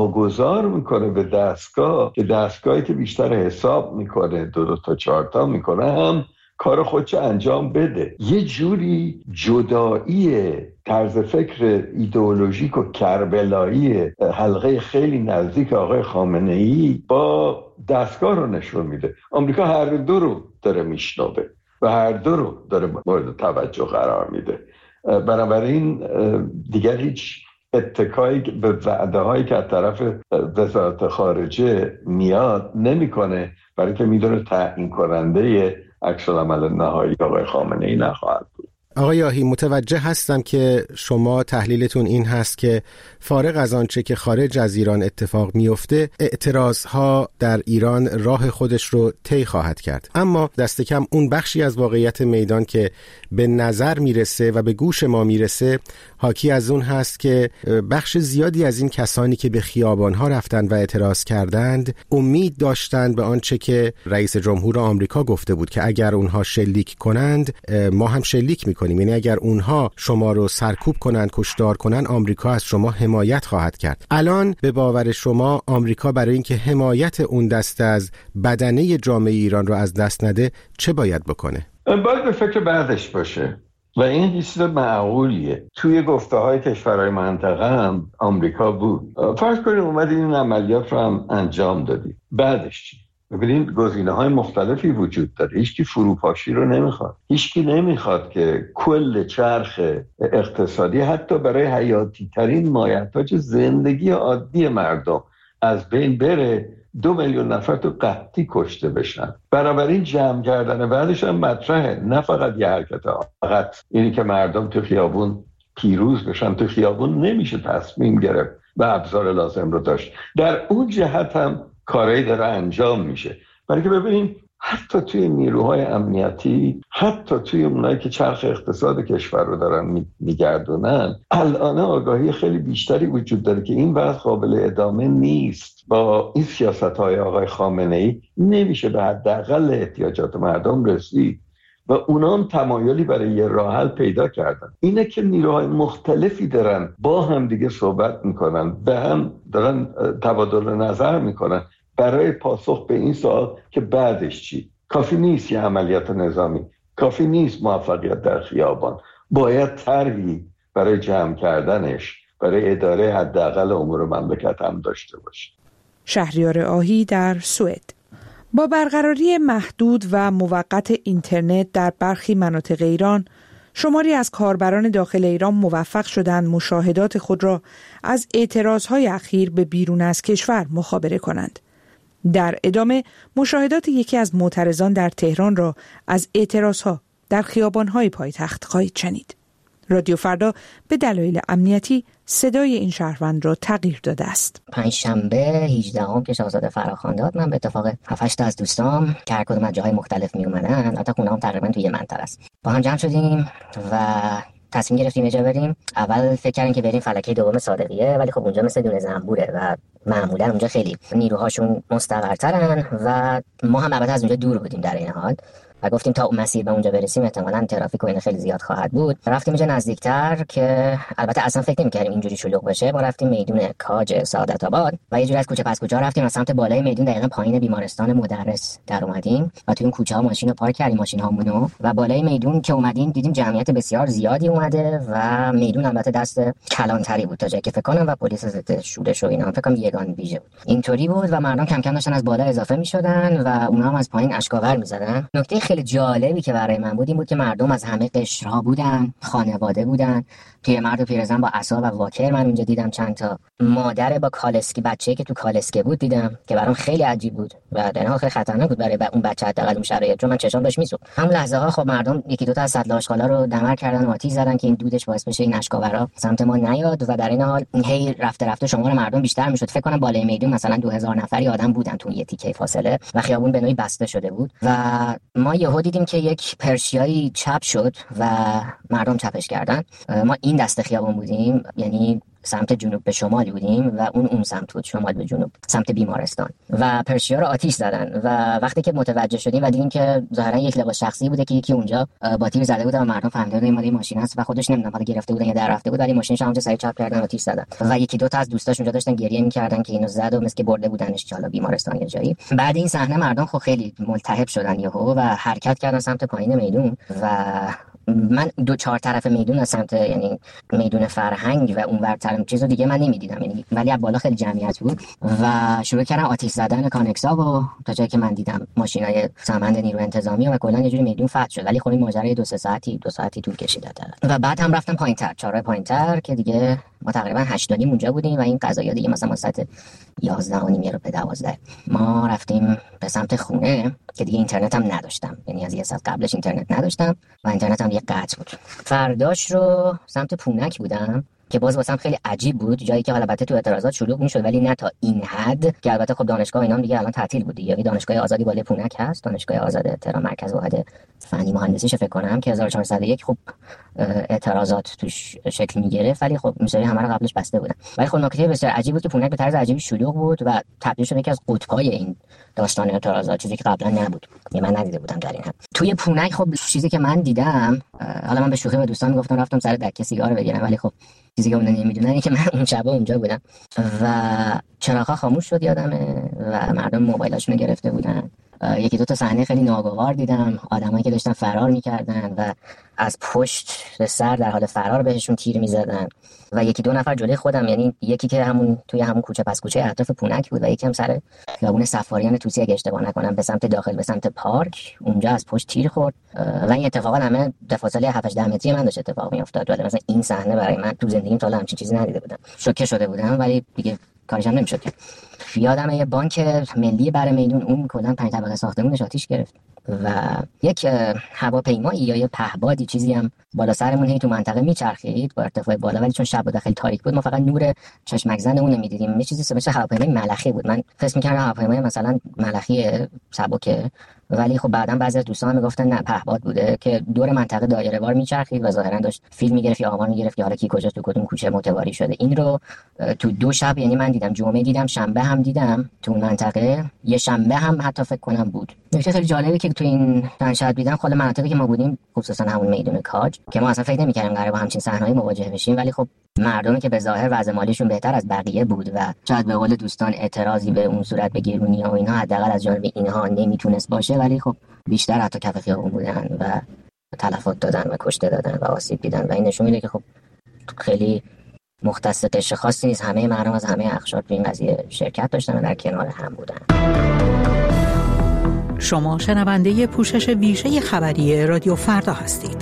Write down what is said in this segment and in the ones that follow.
واگذار میکنه به دستگاه که دستگاهی که بیشتر حساب میکنه 2 تا 4 تا میکنه هم کار خودش انجام بده. یه جوری جدایی طرز فکر ایدئولوژیک و کربلایی حلقه خیلی نزدیک آقای خامنه‌ای با دستگاه رو نشون میده. آمریکا هر دو رو داره میشنوه و هر دو رو داره مورد توجه قرار میده. بنابراین دیگر هیچ اتکایی به وعده هایی که از طرف وزارت خارجه میاد نمیکنه، برای که میدونه تعیین کننده عکس العمل نهایی آقای خامنه‌ای نخواهد بود. آقای یاحی، متوجه هستم که شما تحلیلتون این هست که فارغ از آنچه که خارج از ایران اتفاق میفته، اعتراضها در ایران راه خودش رو طی خواهد کرد، اما دست کم اون بخشی از واقعیت میدان که به نظر میرسه و به گوش ما میرسه حاکی از اون هست که بخش زیادی از این کسانی که به خیابانها رفتن و اعتراض کردند امید داشتند به آنچه که رئیس جمهور آمریکا گفته بود که اگر اونها شلیک کنند ما هم شلیک میکنیم. یعنی اگر اونها شما رو سرکوب کنند، کشتار کنند، آمریکا از شما حمایت خواهد کرد. الان به باور شما آمریکا برای اینکه حمایت اون دسته از بدنه جامعه ایران رو از دست نده چه باید بکنه؟ باید به فکر بعدش باشه و این چیز معقولیه. توی گفته‌های کشورهای منطقه هم آمریکا بود. فرض کنید اومدید این عملیات رو هم انجام دادید، بعدش چی؟ ببینید گزینه‌های مختلفی وجود داره. هیچکی فروپاشی رو نمیخواد. هیچکی نمیخواد که کل چرخ اقتصادی حتی برای حیاتی ترین مایحتاج زندگی عادی مردم از بین بره. 2 میلیون نفر تو قحطی کشته بشن. بنابراین جمع کردن بعدش هم مطرحه، نه فقط یه حرکت فقط اینی که مردم تو خیابون پیروز بشن. تو خیابون نمیشه تصمیم گرفت و ابزار لازم رو داشت. در اون جهت هم کاری داره انجام میشه. برای که ببینیم حتی توی نیروهای امنیتی، حتی توی اونایی که چرخ اقتصاد کشور رو دارن میگردونن، الان آگاهی خیلی بیشتری وجود داره که این وضع قابل ادامه نیست. با این سیاست‌های آقای خامنه‌ای نمیشه به حداقل احتیاجات مردم رسید و اونا هم تمایلی برای یه راه حل پیدا کردن. اینه که نیروهای مختلفی دارن با هم دیگه صحبت میکنن، به هم دارن تبادل نظر میکنن برای پاسخ به این سوال که بعدش چی. کافی نیست یه عملیات نظامی، کافی نیست موفقیت در خیابان، باید طرحی برای جمع کردنش، برای اداره حداقل امور مملکت هم داشته باشه. شهریار آهی در سوئد. با برقراری محدود و موقت اینترنت در برخی مناطق ایران، شماری از کاربران داخل ایران موفق شدند مشاهدات خود را از اعتراضهای اخیر به بیرون از کشور مخابره کنند. در ادامه مشاهدات یکی از معترضان در تهران را از اعتراضها در خیابان‌های پایتخت خواهید شنید. رادیو فردا به دلایل امنیتی صدای این شهروند را تغییر داده است. پنجشنبه 18 که شاهزاده فراخوان داد، من به اتفاق 7-8 تا از دوستام که هر کدوم از جاهای مختلف می اومدن، البته خونه‌ام تقریبا توی یه منطقه است، با هم جمع شدیم و تصمیم گرفتیم یه جا بریم. اول فکر کردیم که بریم فلکه دوم صادقیه، ولی خب اونجا مثل دونه زنبوره و معمولا اونجا خیلی نیروهاشون مستقرترن و ما هم البته از اونجا دور بودیم در این حال و گفتیم تا اون مسیر به اونجا برسیم احتمالاً ترافیک و اینا خیلی زیاد خواهد بود. رفتیم اونجا نزدیکتر که البته اصلا فکر نمی‌کردیم اینجوری شلوغ بشه. ما رفتیم میدون کاج سعادت آباد و یه جوری از کوچه پس کوچه رفتیم از سمت بالای میدون، دقیقاً پایین بیمارستان مدرس در اومدیم و تو اون کوچه‌ها ماشین رو پارک کردیم، ماشین‌هامونو، و بالای میدون که اومدیم دیدیم جمعیت بسیار زیادی اومده و میدون البته دست کلانتری بود تا جایی که فکر کنم و پلیس ضد شورش و اینا فکر کنم یگان ویژه بود. اینطوری بود و مردم کم کم داشتن از بالا اضافه می‌شدن و اونها هم از پایین اشکاور می‌زدن. نکته خیلی جالبی که برای من بود این بود که مردم از همه قشرها بودن، خانواده بودن، پیرمرد و پیرزن با عصا و واکر من اونجا دیدم، چند تا مادر با کالسکی، بچه‌ای که تو کالسکه بود دیدم که برام خیلی عجیب بود و در حال خیلی خطرناک بود برای اون بچه حداقل اون شرایط، چون من چشام داشت میسوخت. همون لحظه ها خب مردم یکی دو تا از سطل آشغالا رو دمر کردن و آتش زدن که این دودش باعث بشه این اشکاورا سمت ما نیاد و در این حال هی رفته شمار مردم بیشتر میشد. فکر کنم بالای میدون مثلا 2000 نفری آدم بودن تو یه تیکه فاصله و خیابون به نوعی بسته شده بود و ما یهو دیدیم که یک پرشیایی چپ شد و مردم چپش کردن. ما این دسته خیابون بودیم، یعنی سمت جنوب به شمال بودیم و اون سمت بود، شمال به جنوب، سمت بیمارستان، و پرشیا رو آتیش زدن. و وقتی که متوجه شدیم و دیدیم که ظاهرا یک لباس شخصی بوده که یکی اونجا با تیر زده بود و مردم فهمیدن این مال ماشین است و خودش نمیدونم حالا گرفته بودن یا در رفته بود، ولی ماشینش همونجا سریع چاپ کردن آتیش زدن و یکی دو تا از دوستاش اونجا داشتن گریه می‌کردن که اینو زد و مثل که برده بودنش که حالا بیمارستان یا جایی. بعد این صحنه مردم خب خیلی ملتهب شدن یهو و حرکت کردن سمت پایین میدون و من دو چهار طرف میدون از سمت یعنی میدون فرهنگ و اون ورتر چیزو دیگه من نمیدیدم، یعنی ولی از بالا خیلی جمعیت بود و شروع کردن آتش زدن کانکسا و تا جایی که من دیدم ماشینای ساماند نیروی انتظامی و کلا یه جوری میدون فتح شد. ولی خب این ماجرا دو ساعتی طول کشید و بعد هم رفتم پایینتر، چهارراه پایینتر که دیگه ما تقریبا 8:30 اونجا بودیم و این قضایا دیگه مثلا ساعت 11:30 رو به 12 ما رفتیم به سمت خونه که دیگه اینترنت هم نداشتم، یعنی از یه ساعت قبلش اینترنت نداشتم و اینترنت هم یه قطع بود. فرداش رو سمت پونک بودم که باز واسم خیلی عجیب بود، جایی که البته تو اعتراضات شلوغ میشد ولی نه تا این حد که البته خب دانشگاه اینا دیگه الان تعطیل بود دیگه. دانشگاه آزادی بالای پونک هست، دانشگاه آزاد تهران مرکز واحد فنی مهندسی فکر کنم که 1401 خب اعتراضات توش شکل میگرفت ولی خب میسری همه رو قبلش بسته بودن. ولی خب نکته بسیار عجیب بود که پونک به طرز عجیبی شلوغ بود و تبدیل شد یکی از قطب‌های این داستان اعتراضات، چیزی که قبلا نبود، من ندیده بودم در این حد. توی پونک خب چیزی که من دیدم، حالا من به شوخی به دوستان میگفتم رفتم سر دکه سیگار بگیرم، ولی خب چیزی که اون نمیدونن اینه که من اون شب اونجا بودم و چراغ‌ها خاموش شد یادمه و مردم موبایلاشونو گرفته بودن. یکی دو تا صحنه خیلی ناگوار دیدم، آدمایی که داشتن فرار می‌کردن و از پشت به سر در حال فرار بهشون تیر می‌زدن و یکی دو نفر جلوی خودم، یعنی یکی که همون توی همون کوچه پس کوچه اطراف پونک بود و یکی هم سر خیابون سفاریان توسی اگه اشتباه نکنم به سمت داخل به سمت پارک، اونجا از پشت تیر خورد و این اتفاقا همه در فاصله 7-8 متری من داشت اتفاق می‌افتاد. ولی مثلا این صحنه برای من تو زندگیم تا الان همچین چیزی ندیده بودم. شوکه شده بودم ولی دیگه کارش هم نمی‌شد. یادمه یه بانک ملی برای میدون اون کلا 5 طبقه ساختمونش آتیش گرفت و یک هواپیمایی یا یه پهبادی چیزی هم بالا سرمون هی تو منطقه میچرخید با ارتفاع بالا، ولی چون شب و خیلی تاریک بود ما فقط نور چشمک زن اون نمیدیدیم. یه چیزی مثل هواپیمای ملخی بود، من فکر می‌کردم هواپیمای مثلا ملخی سبکه، ولی خب بعداً بعضی از دوستان میگفتن نه پهباد بوده که دور منطقه دایره وار میچرخید و ظاهرا داشت فیلم میگرفت یا آمار میگرفت که حالا کی کجا تو کدوم کوچه متواری شده. این رو تو 2 شب، یعنی من دیدم جمعه دیدم شنبه هم دیدم تو منطقه، یه شنبه هم حتی فکر کنم بود. نکته خیلی جالبی که تو این چند شب دیدم خود مناطقی که ما بودیم، خصوصا همون میدون کاج که ما اصلا فکر نمی‌کردیم قراره با همچین صحنه‌ای مواجه بشیم، ولی خب مردمی که به ظاهر وضع مالیشون بهتر از بقیه بود و شاید به قول دوستان اعتراضی به اون صورت به گرونی‌ها و اینها حداقل از جانب اینها نمیتونست باشه، ولی خب بیشتر حتی کف خیابون بودن و تلفات دادن و کشته دادن و آسیب دیدن و این نشون میده که خب خیلی مختص قشر خاصی نیست، همه مردم از همه اقشار تو این قضیه شرکت داشتن و در کنار هم بودن. شما شنونده پوشش ویژه خبری رادیو فردا هستید.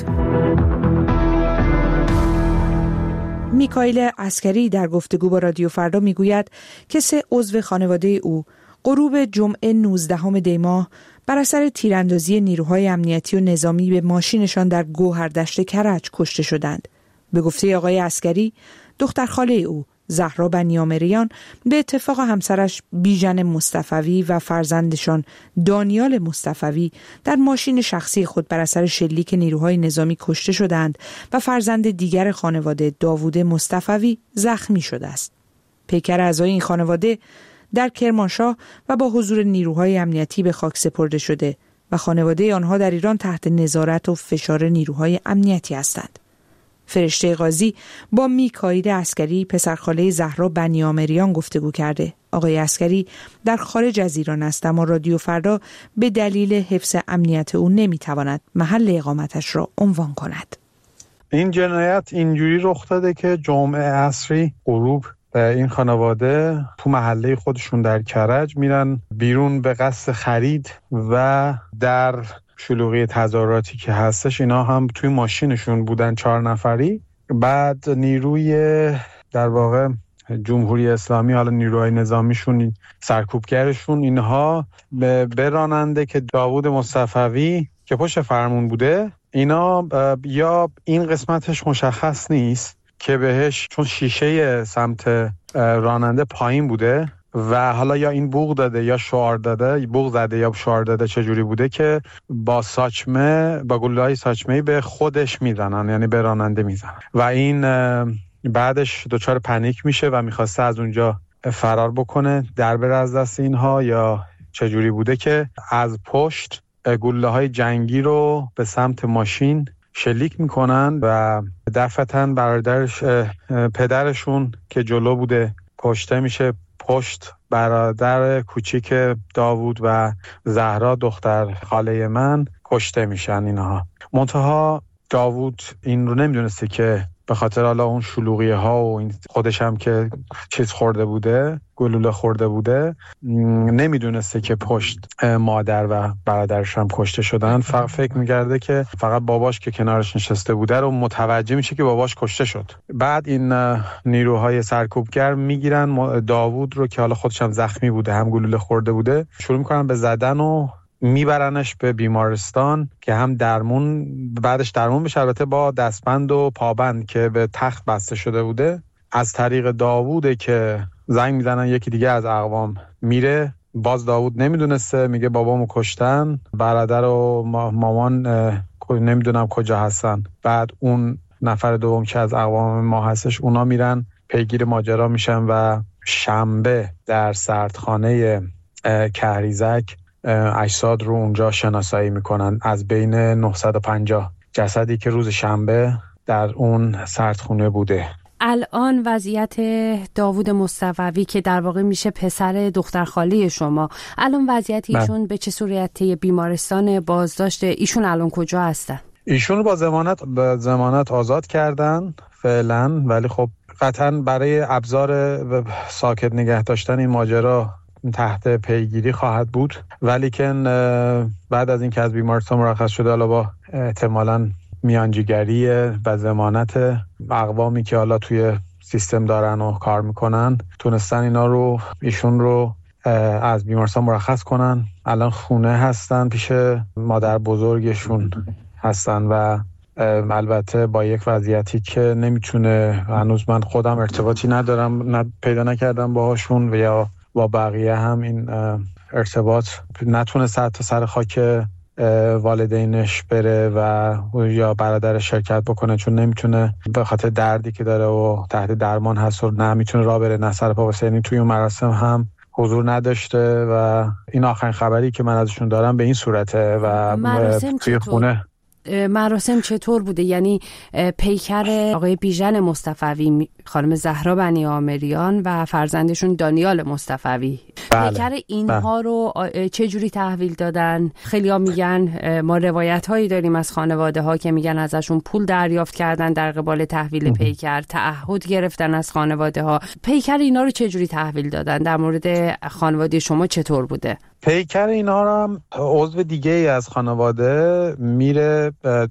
میکائیل عسکری در گفتگو با رادیو فردا میگوید که 3 عضو خانواده او غروب جمعه 19 دی ماه بر اثر تیراندازی نیروهای امنیتی و نظامی به ماشینشان در گوهردشت کرج کشته شدند. به گفته آقای عسکری، دختر خاله او زهرا بنیامریان به اتفاق همسرش بیژن مصطفوی و فرزندشان دانیال مصطفوی در ماشین شخصی خود بر اثر شلیک نیروهای نظامی کشته شدند و فرزند دیگر خانواده داوود مصطفوی زخمی شده است. پیکر اعضای این خانواده در کرمانشاه و با حضور نیروهای امنیتی به خاک سپرده شده و خانواده آنها در ایران تحت نظارت و فشار نیروهای امنیتی هستند. فرشته قاضی با میکائیل عسکری پسرخاله زهرا بنیامریان گفتگو کرده. آقای عسکری در خارج از ایران است اما رادیو فردا به دلیل حفظ امنیت او نمیتواند محل اقامتش را عنوان کند. این جنایت اینجوری رخ داده که جمعه عصری غروب این خانواده تو محله خودشون در کرج میرن بیرون به قصد خرید و در شلوغی تظاهراتی که هستش اینا هم توی ماشینشون بودن 4 نفری. بعد نیروی در واقع جمهوری اسلامی، حالا نیروهای نظامیشون، سرکوبگرشون، اینها به راننده که داوود مصطفوی که پشت فرمون بوده، اینا یا این قسمتش مشخص نیست که بهش چون شیشه سمت راننده پایین بوده و حالا یا این بوق داده یا شعار داده، بوق زده یا شعار داده چجوری بوده که با ساچمه، با گلوله‌های ساچمه‌ای به خودش میزنن، یعنی به راننده میزنن و این بعدش دچار پنیک میشه و میخواسته از اونجا فرار بکنه، در بره از دست اینها، یا چجوری بوده که از پشت گلوله‌های جنگی رو به سمت ماشین شلیک میکنن و دفعتاً برادرش پدرشون که جلو بوده کشته میشه. پشت برادر کوچیک داوود و زهرا دختر خاله من کشته میشن اینها. منتها داوود این رو نمیدونسته که به خاطر حالا اون شلوغی ها و این خودش هم که چیز خورده بوده، گلوله خورده بوده، نمیدونسته که پشت مادر و برادرش هم کشته شدن. فکر میگرده که فقط باباش که کنارش نشسته بوده رو متوجه میشه که باباش کشته شد. بعد این نیروهای سرکوبگر میگیرن داوود رو که حالا خودش هم زخمی بوده، هم گلوله خورده بوده، شروع میکنن به زدن و میبرنش به بیمارستان که هم درمون بعدش درمون بشه، البته با دستبند و پابند که به تخت بسته شده بوده. از طریق داووده که زنگ میزنن یکی دیگه از اقوام میره، باز داوود نمیدونسته، میگه بابامو کشتن، برادر و مامان نمیدونم کجا هستن. بعد اون نفر دوم که از اقوام ما هستش اونا میرن پیگیر ماجرا میشن و شنبه در سردخانه کهریزک اجساد رو اونجا شناسایی میکنن. از بین 950 جسدی که روز شنبه در اون سردخونه بوده. الان وضعیت داوود مصطفوی که در واقع میشه پسر دختر خاله شما، الان وضعیت ایشون به چه صورته؟ بیمارستان بازداشت ایشون الان کجا هستن؟ ایشون رو با ضمانت آزاد کردن فعلا، ولی خب قطعا برای ابزار ساکت نگه داشتن این ماجرا تحت پیگیری خواهد بود. ولی که بعد از اینکه از بیمارستان مرخص شده، حالا با احتمالاً میانجیگری و ضمانت اقوامی که حالا توی سیستم دارن و کار میکنن، تونستن ایشون رو از بیمارستان مرخص کنن. الان خونه هستن، پیش مادر بزرگشون هستن و البته با یک وضعیتی که نمیتونه، هنوز من خودم ارتباطی ندارم، پیدا نکردم باهاشون و یا با بقیه هم این ارتباط نتونسته حتی سر خاک والدینش بره و یا برادرش شرکت بکنه، چون نمیتونه به خاطر دردی که داره و تحت درمان هست و نه میتونه راه بره نه سر پا بسه. یعنی توی اون مراسم هم حضور نداشته و این آخرین خبری که من ازشون دارم به این صورته. و توی خونه مراسم چطور بوده؟ یعنی پیکر آقای بیژن مصطفوی، خانم زهرا بنی عامریان و فرزندشون دانیال مصطفوی، بله. پیکر اینها رو چه جوری تحویل دادن؟ خیلی‌ها میگن، ما روایت هایی داریم از خانواده ها که میگن ازشون پول دریافت کردن در قبال تحویل پیکر، تعهد گرفتن از خانواده ها. پیکر اینا رو چه جوری تحویل دادن؟ در مورد خانواده شما چطور بوده؟ پیکر اینا رو هم عضو دیگه ای از خانواده میره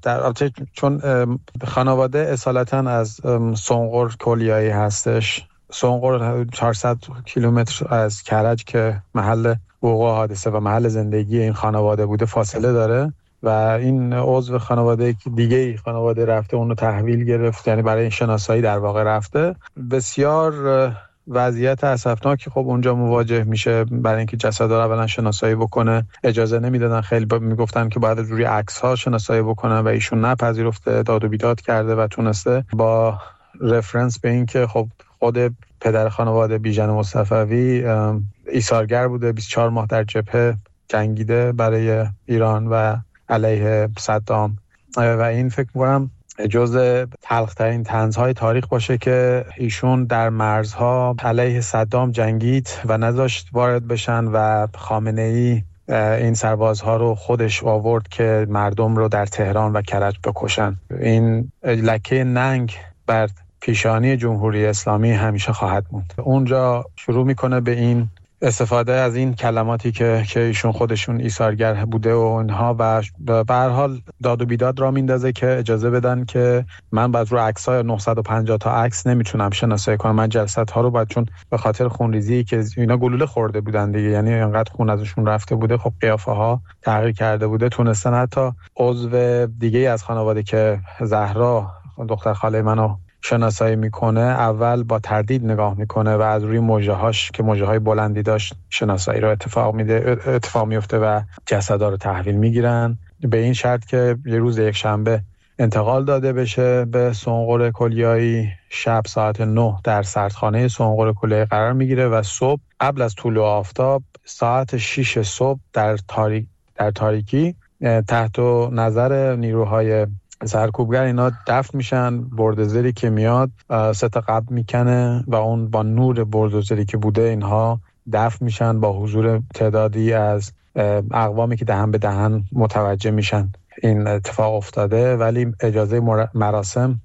چون خانواده اصالتا از سنقر کلیایی هستش. سنقر 400 کیلومتر از کرج که محل وقوع حادثه و محل زندگی این خانواده بوده فاصله داره و این عضو خانواده دیگه ای خانواده رفته اون رو تحویل گرفت، یعنی برای این شناسایی در واقع رفته. بسیار وضعیت اسفناکی خب اونجا مواجه میشه. برای اینکه جسدا رو اولا شناسایی بکنه اجازه نمیدادن، خیلی میگفتن که باید روی عکس ها شناسایی بکنن و ایشون نپذیرفته، داد و بیداد کرده و تونسته با رفرنس به این که خب خود پدر خانواده بیژن مصطفوی ایثارگر بوده، 24 ماه در جبهه جنگیده برای ایران و علیه صدام و این فکر می‌کنم جزء تلخ‌ترین طنزهای تاریخ باشه که ایشون در مرزها علیه صدام جنگید و نذاشت وارد بشن و خامنه‌ای این سربازها رو خودش آورد که مردم رو در تهران و کرج بکشن. این لکه ننگ بر پیشانی جمهوری اسلامی همیشه خواهد موند. اونجا شروع میکنه به این استفاده از این کلماتی که ایشون خودشون ایثارگر بوده و اینها و به هر حال داد و بیداد را میندازه که اجازه بدن که من بعد رو عکس‌های 950 تا عکس نمیتونم شناسایی کنم. من جلسات‌ها رو بعد چون به خاطر خونریزی که اینا گلوله خورده بودن دیگه، یعنی اینقدر خون ازشون رفته بوده، خب قیافه‌ها تغییر کرده بوده، تونستن حتی عضو دیگه از خانواده که زهرا دختر خاله منو شناسایی میکنه اول با تردید نگاه میکنه و از روی موجه‌هاش که موجه‌های بلندی داشت شناسایی رو اتفاق میفته و جسدا رو تحویل میگیرن به این شرط که یه روز یک شنبه انتقال داده بشه به سنقر کلیایی. شب ساعت 9 در سردخانه سنقر کلیایی قرار میگیره و صبح قبل از طلوع آفتاب ساعت 6 صبح در تاریکی تحت نظر نیروهای سرکوبگر اینا دفن میشن. بلدوزری که میاد سطح قبل میکنه و اون با نور بلدوزری که بوده اینها دفن میشن با حضور تعدادی از اقوامی که دهن به دهن متوجه میشن. این اتفاق افتاده ولی اجازه مراسم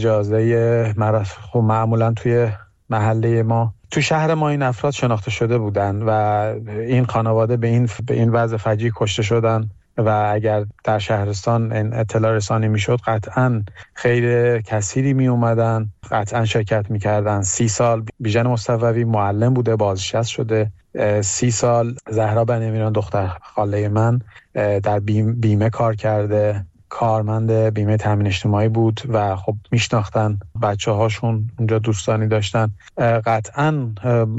معمولا توی محله ما تو شهر ما این افراد شناخته شده بودن و این خانواده به این وضع فجیع کشته شدن و اگر در شهرستان این اطلاع رسانی میشد قطعا خیر کثیری می اومدن، قطعا شرکت میکردن. 30 سال بیژن مصطفوی معلم بوده، بازنشسته شده. 30 سال زهرا بنیامیریان دختر خاله من در بیمه کار کرده، کارمند بیمه تامین اجتماعی بود و خب میشناختن بچه هاشون اونجا، دوستانی داشتن. قطعا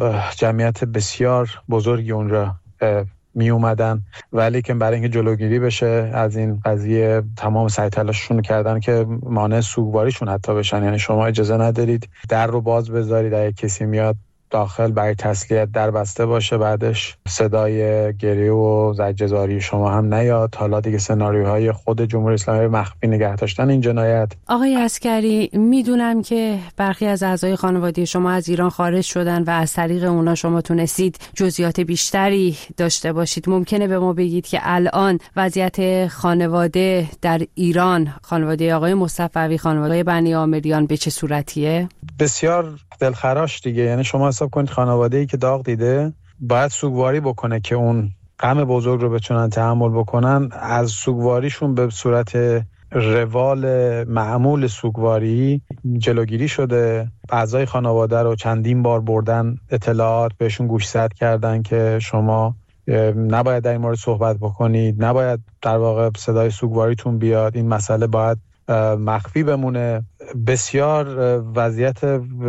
جمعیت بسیار بزرگی اونجا می اومدن ولی که برای اینکه جلوگیری بشه از این قضیه تمام سعی تلاششون کردن که مانع سوگواریشون حتی بشن. یعنی شما اجازه ندارید در رو باز بذارید، اگه کسی میاد داخل برای تسلیت در بسته باشه، بعدش صدای گریه و زجرزاری شما هم نیاد. حالا دیگه سناریوهای خود جمهوری اسلامی مخفی نگه داشتن این جنایت. آقای عسکری، میدونم که برخی از اعضای خانواده شما از ایران خارج شدن و از طریق اونا شما تونستید جزئیات بیشتری داشته باشید. ممکنه به ما بگید که الان وضعیت خانواده در ایران، خانواده آقای مصطفوی، خانواده بنیامیریان به چه صورتیه؟ بسیار دلخراش دیگه. یعنی شما حساب کنید خانواده‌ای که داغ دیده باید سوگواری بکنه که اون غم بزرگ رو بتونن تحمل بکنن. از سوگواریشون به صورت روال معمول سوگواری جلوگیری شده. اعضای خانواده رو چندین بار بردن، اطلاعات بهشون گوشزد کردن که شما نباید در این مورد صحبت بکنید، نباید در واقع صدای سوگواریتون بیاد، این مسئله باید مخفی بمونه. بسیار وضعیت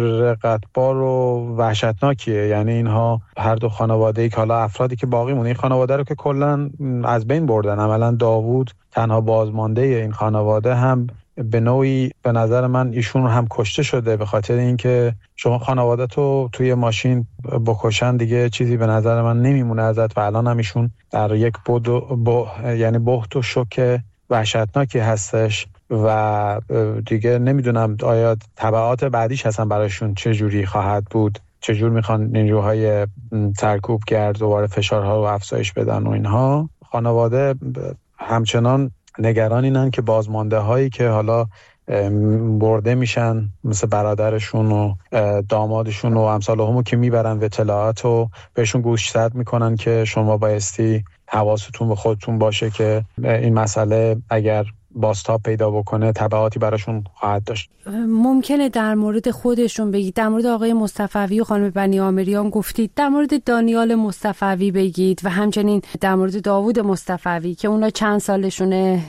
رقتبار و وحشتناکیه. یعنی اینها هر دو خانواده‌ای که حالا افرادی که باقی مونه، این خانواده رو که کلا از بین بردن. عملا داوود تنها بازمانده این خانواده هم به نوعی به نظر من ایشون هم کشته شده، به خاطر اینکه شما خانواده تو توی ماشین بکشن دیگه چیزی به نظر من نمیمونه ازت و الان هم ایشون در یک یعنی بهت و شوک وحشتناکی هستش و دیگه نمیدونم آیا تبعات بعدیش هستن براشون چه جوری خواهد بود، چه جور میخوان نیروهای سرکوبگر دوباره فشارها رو افزایش بدن و اینها. خانواده همچنان نگران اینن که بازمانده هایی که حالا برده میشن مثل برادرشون و دامادشون و امثال همو که میبرن و اطلاعات رو بهشون گوشزد میکنن که شما بایستی حواستون به خودتون باشه که این مسئله اگر بازتاب پیدا بکنه تبعاتی براشون خواهد داشت. ممکنه در مورد خودشون بگید، در مورد آقای مصطفوی و خانم بنیامیریان گفتید، در مورد دانیال مصطفوی بگید و همچنین در مورد داوود مصطفوی که اونا چند سالشونه،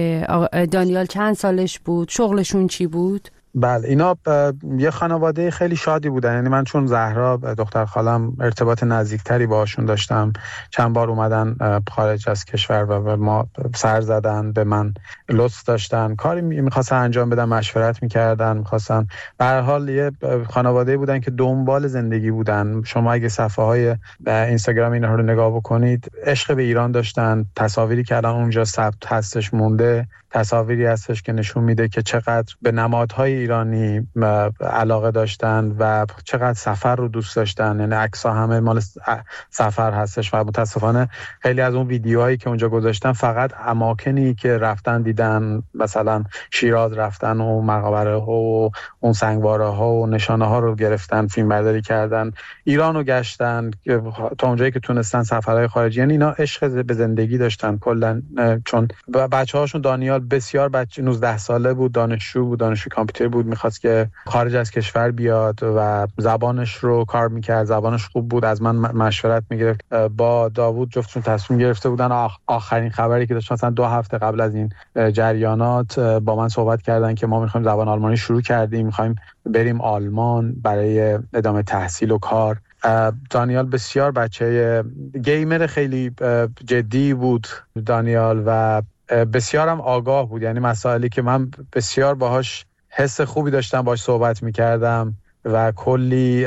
دانیال چند سالش بود، شغلشون چی بود؟ بله، اینا یه خانواده خیلی شادی بودن. یعنی من چون زهرا دختر خالم ارتباط نزدیکتری باهاشون داشتم، چند بار اومدن خارج از کشور و ما سر زدن، به من لطف داشتن، کاری میخواستن انجام بدن، مشورت میکردن، میخواستن. به هر حال یه خانواده بودن که دنبال زندگی بودن. شما اگه صفحه های اینستاگرام اینا رو نگاه بکنید، عشق به ایران داشتن. تصاویری که الان اونجا ثبت هستش مونده، تصاویری هستش که نشون میده که چقدر به نمادهای ایرانی علاقه داشتن و چقدر سفر رو دوست داشتن. یعنی عکس‌ها همه مال سفر هستش و متاسفانه خیلی از اون ویدیوهایی که اونجا گذاشتن فقط اماکنی که رفتن دیدن، مثلا شیراز رفتن و مقبره ها و اون سنگواره ها و نشانه ها رو گرفتن، فیلم برداری کردن، ایران رو گشتن تا اونجایی که تونستن، سفرهای خارجی. یعنی اینا عشق به زندگی داشتن کلا. چون بچه‌هاشون دانیال بسیار بچه 19 ساله بود، دانشجو بود، دانشجو کامپیوتر بود، میخواست که خارج از کشور بیاد و زبانش رو کار میکرد، زبانش خوب بود. از من مشورت میگرفت. با داوود جفتشون تصمیم گرفته بودن. آخرین خبری که داشت مثلا 2 هفته قبل از این جریانات با من صحبت کردن که ما میخوایم زبان آلمانی شروع کردیم، میخوایم بریم آلمان برای ادامه تحصیل و کار. دانیال بسیار بچه گیمر خیلی جدی بود دانیال و بسیارم آگاه بود، یعنی مسائلی که من بسیار باهاش حس خوبی داشتم باهاش صحبت میکردم و کلی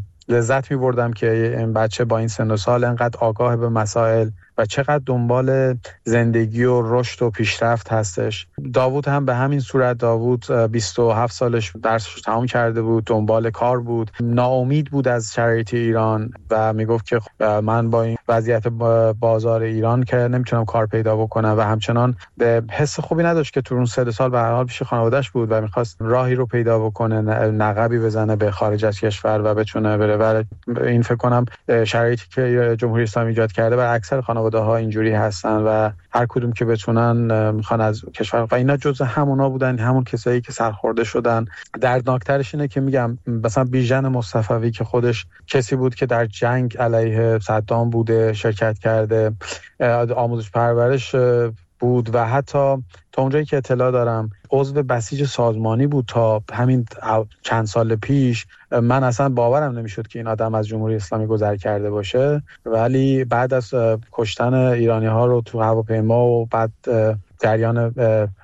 لذت می‌بردم که این بچه با این سن و سال انقدر آگاه به مسائل و چقدر دنبال زندگی و رشد و پیشرفت هستش. داوود هم به همین صورت. داوود 27 سالش درسش تمام کرده بود، دنبال کار بود، ناامید بود از شرایط ایران و میگفت که من با این وضعیت بازار ایران که نمیتونم کار پیدا بکنم و همچنان به حس خوبی نداشت که تو اون 3 سال به هر حال پیش خانواده‌اش بود و میخواست راهی رو پیدا بکنه، نقبی بزنه به خارج از کشور و بتونه بره. و این فکر کنم شرایطی که جمهوری اسلامی ایجاد کرده بر اکثر خانواده‌ها اینجوری هستن و هر کدوم که بتونن میخوان از کشور، و اینا جزء همونا بودن، همون کسایی که سرخورده شدن. دردناکترش اینه که میگم مثلا بیژن مصطفوی که خودش کسی بود که در جنگ علیه صدام بوده، شرکت کرده، آموزش پرورش بود و حتی تا اونجایی که اطلاع دارم عضو بسیج سازمانی بود تا همین چند سال پیش. من اصلا باورم نمیشد که این آدم از جمهوری اسلامی گذر کرده باشه، ولی بعد از کشتن ایرانی ها رو تو هواپیما و بعد جریان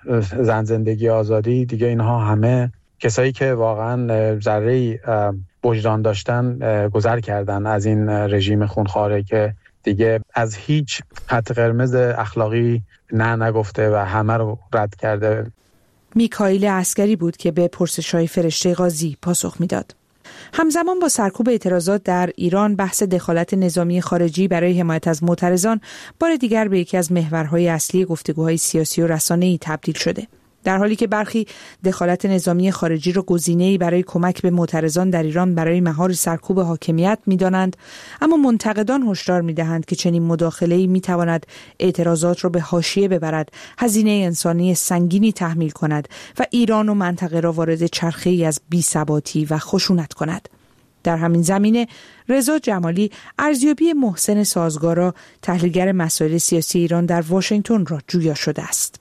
زن زندگی آزادی دیگه، اینها همه کسایی که واقعا ذره‌ای وجدان داشتن گذر کردن از این رژیم خونخواره که دیگه از هیچ خط قرمز اخلاقی نگفته و همه رو رد کرده. میکائیل عسکری بود که به پرسش‌های فرشته قاضی پاسخ میداد. همزمان با سرکوب اعتراضات در ایران، بحث دخالت نظامی خارجی برای حمایت از معترضان بار دیگر به یکی از محورهای اصلی گفتگوهای سیاسی و رسانه‌ای تبدیل شده. در حالی که برخی دخالت نظامی خارجی را گزینه‌ای برای کمک به معترضان در ایران برای مهار سرکوب حاکمیت می‌دانند، اما منتقدان هشدار می‌دهند که چنین مداخله‌ای می‌تواند اعتراضات را به حاشیه ببرد، هزینه انسانی سنگینی تحمیل کند و ایران و منطقه را وارد چرخه‌ای از بی‌ثباتی و خشونت کند. در همین زمینه رضا جمالی ارزیابی محسن سازگارا، تحلیلگر مسائل سیاسی ایران در واشنگتن را جویا شده است.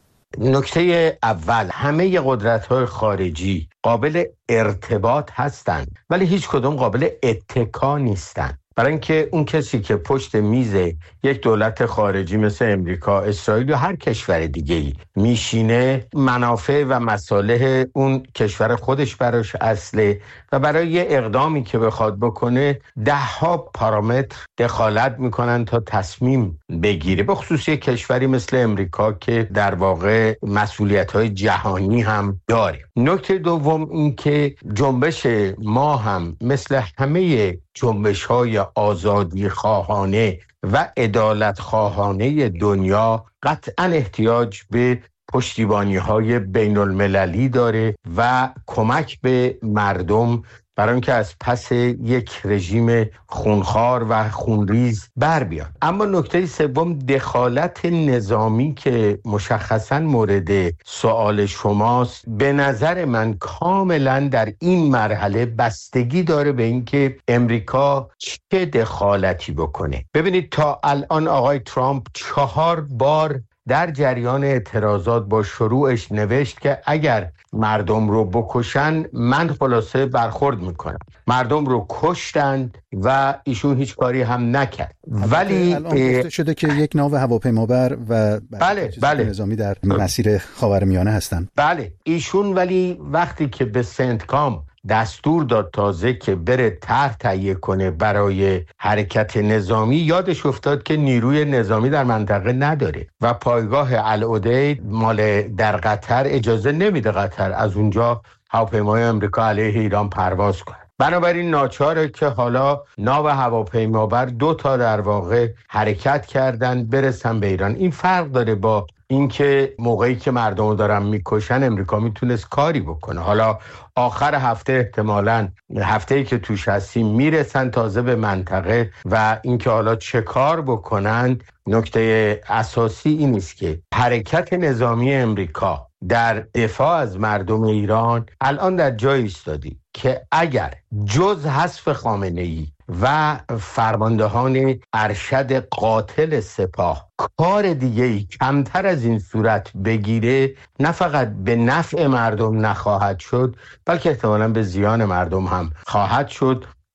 نکته اول، همه قدرت‌های خارجی قابل ارتباط هستند ولی هیچ کدوم قابل اتکا نیستند. برای اینکه اون کسی که پشت میز یک دولت خارجی مثل امریکا، اسرائیل یا هر کشور دیگه‌ای میشینه، منافع و مصالح اون کشور خودش براش اصله و برای یه اقدامی که بخواد بکنه 10 پارامتر دخالت میکنن تا تصمیم بگیره، به خصوص یک کشوری مثل امریکا که در واقع مسئولیت‌های جهانی هم داره. نکته دوم این که جنبش ما هم مثل همه جنبش‌های آزادی خواهانه و عدالت خواهانه دنیا قطعاً احتیاج به پشتیبانی‌های بین‌المللی داره و کمک به مردم برای اینکه از پس یک رژیم خونخوار و خونریز بر بیان. اما نکته سوم، دخالت نظامی که مشخصاً مورد سوال شماست، به نظر من کاملاً در این مرحله بستگی داره به اینکه امریکا چه دخالتی بکنه. ببینید تا الان آقای ترامپ 4 بار در جریان اعتراضات با شروعش نوشت که اگر مردم رو بکشن من خلاصه برخورد میکنم. مردم رو کشتند و ایشون هیچ کاری هم نکرد. ولی الان گفته شده که یک ناو هواپیمابر و بله نظامی در مسیر خاورمیانه هستند. بله ایشون ولی وقتی که به سنتکام دستور داد تازه که بره طرح تهیه کنه برای حرکت نظامی، یادش افتاد که نیروی نظامی در منطقه نداره و پایگاه العدید مال در قطر اجازه نمیده قطر از اونجا هواپیمای امریکا علیه ایران پرواز کنه. بنابراین ناچاره که حالا ناو هواپیمابر 2 در واقع حرکت کردن برسن به ایران. این فرق داره با اینکه موقعی که مردم رو دارن میکشن امریکا میتونست کاری بکنه. حالا آخر هفته احتمالاً هفته‌ای که توش هستیم میرسن تازه به منطقه و اینکه حالا چه کار بکنن. نکته اساسی این است که حرکت نظامی امریکا در دفاع از مردم ایران الان در جایی ایستادی که اگر جز حذف خامنه‌ای و فرماندهان ارشد قاتل سپاه کار دیگه‌ای کمتر از این صورت بگیره، نه فقط به نفع مردم نخواهد شد بلکه احتمالاً به زیان مردم هم خواهد شد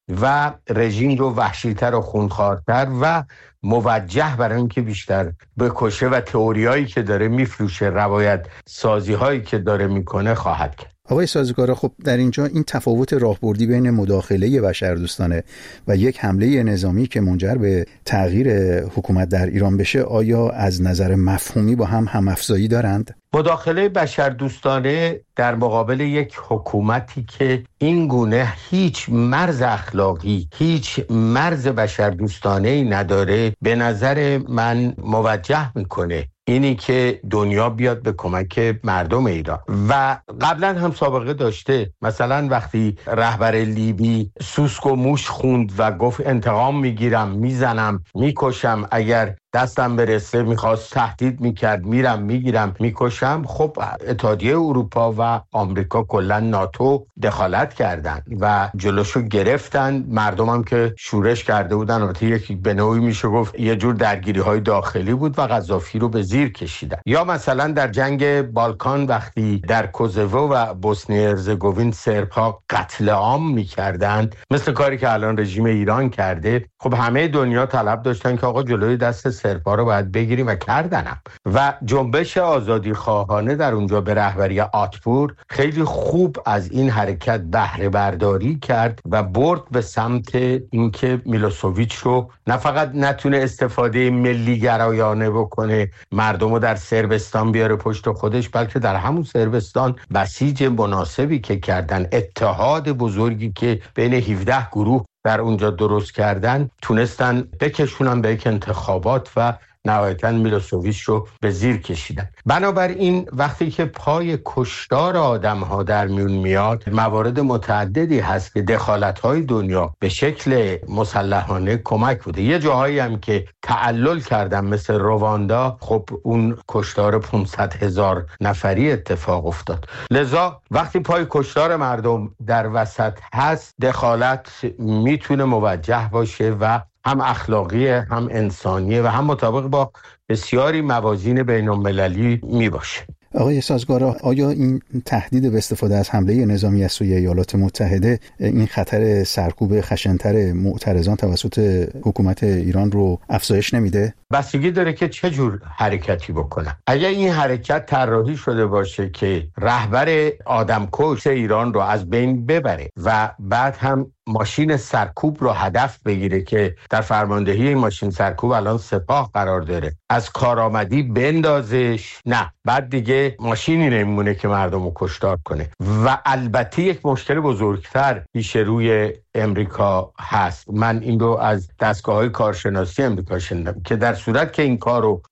و رژیم رو وحشی‌تر و خونخوارتر و موجه برای اینکه بیشتر بکشه و تئوریایی که داره میفروشه، روایت سازی‌هایی که داره میکنه خواهد کرد. آقای سازگارا، خب در اینجا این تفاوت راهبردی بین مداخله بشردوستانه و یک حمله نظامی که منجر به تغییر حکومت در ایران بشه، آیا از نظر مفهومی با هم افزایی دارند؟ مداخله بشردوستانه در مقابل یک حکومتی که این گونه هیچ مرز اخلاقی، هیچ مرز بشردوستانه‌ای نداره، به نظر من موجه میکنه اینی که دنیا بیاد به کمک مردم ایران. و قبلا هم سابقه داشته، مثلا وقتی رهبر لیبی سوسک و موش خوند و گفت انتقام میگیرم، میزنم، میکشم، اگر دستم برسه، میخواست تهدید میکرد، میرم میگیرم میکشم. خب اتحادیه اروپا و آمریکا کلا ناتو دخالت کردن و جلوشو گرفتن. مردم هم که شورش کرده بودن، البته یکی به نوعی میشه گفت یه جور درگیری های داخلی بود و قذافی رو به زیر کشیدن. یا مثلا در جنگ بالکان وقتی در کوزوو و بوسنی هرزگوین سرب‌ها قتل عام میکردن، مثل کاری که الان رژیم ایران کرده، خب همه دنیا طلب داشتن که آقا جلوی دست سربا رو باید بگیریم و کردنم. و جنبش آزادی خواهانه در اونجا به رهبری آتپور خیلی خوب از این حرکت بهره برداری کرد و برد به سمت اینکه میلوسوویچ رو نه فقط نتونه استفاده ملی گرایانه بکنه، مردم رو در صربستان بیاره پشت خودش، بلکه در همون صربستان بسیج مناسبی که کردن، اتحاد بزرگی که بین 17 گروه در اونجا درست کردن، تونستن بکشونن به یک انتخابات و نهایتاً میلوسوویچ رو به زیر کشیدن. بنابراین وقتی که پای کشتار آدم‌ها در میون میاد، موارد متعددی هست که دخالت‌های دنیا به شکل مسلحانه کمک بوده. یه جاهایی هم که تعلل کردن مثل رواندا، خب اون کشتار 500,000 نفری اتفاق افتاد. لذا وقتی پای کشتار مردم در وسط هست، دخالت میتونه موجه باشه و هم اخلاقی، هم انسانیه و هم مطابق با بسیاری موازین بین‌المللی می باشه. آقای سازگارا، آیا این تهدید به استفاده از حمله نظامی از سوی ایالات متحده این خطر سرکوب خشن‌تر معترضان توسط حکومت ایران رو افزایش نمیده؟ بستگی داره که چه جور حرکتی بکنن. اگر این حرکت طراحی شده باشه که رهبر آدمکش ایران رو از بین ببره و بعد هم ماشین سرکوب رو هدف بگیره که در فرماندهی این ماشین سرکوب الان سپاه قرار داره، از کارآمدی بندازش، نه، بعد دیگه ماشینی نمیمونه که مردم رو کشتار کنه. و البته یک مشکل بزرگتر پیش روی امریکا هست. من این رو از دستگاه‌های کارشناسی امریکا شنیدم که در صورت که این کار رو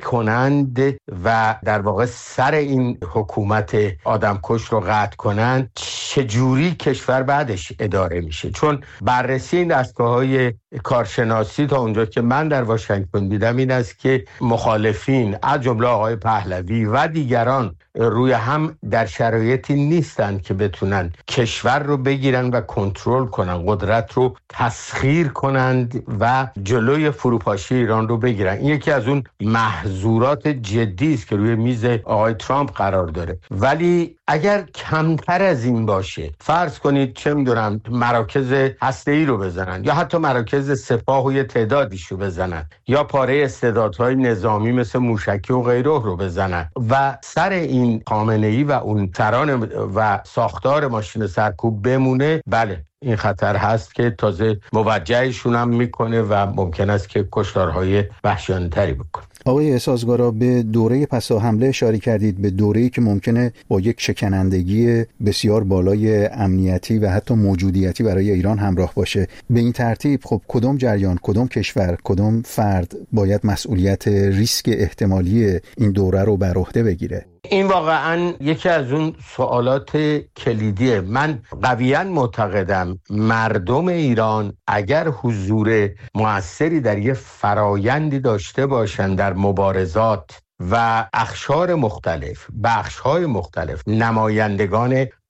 بکنند و در واقع سر این حکومت آدمکش رو قطع کنند، چجوری کشور بعدش اداره میشه؟ چون بررسی این دستگاه‌های کارشناسی تا اونجا که من در واشنگتن دیدم این است که مخالفین از جمله آقای پهلوی و دیگران روی هم در شرایطی نیستند که بتونن کشور رو بگیرن و کنترل کنن، قدرت رو تسخیر کنند و جلوی فروپاشی ایران رو بگیرن. این یکی از اون محظورات جدی است که روی میز آقای ترامپ قرار داره. ولی اگر کمتر از این باشه، فرض کنید چه میدونم مراکز هسته‌ای رو بزنن یا حتی مراکز سپاه و یه تعدادیش رو بزنن یا پاره استعدادهای نظامی مثل موشکی و غیره رو بزنن و سر این خامنه‌ای و اون سران و ساختار ماشین سرکوب بمونه، بله این خطر هست که تازه موجهشون هم میکنه و ممکن است که کشتارهای وحشیانه‌تری بکنه. آقای سازگارا، به دوره پسا حمله اشاره کردید، به دوره‌ای که ممکنه با یک شکنندگی بسیار بالای امنیتی و حتی موجودیتی برای ایران همراه باشه. به این ترتیب خب کدام جریان، کدام کشور، کدام فرد باید مسئولیت ریسک احتمالی این دوره رو بر عهده بگیره؟ این واقعا یکی از اون سوالات کلیدیه. من قویاً معتقدم مردم ایران اگر حضور مؤثری در یه فرایندی داشته باشن در مبارزات و اقشار مختلف، بخش‌های مختلف، نمایندگان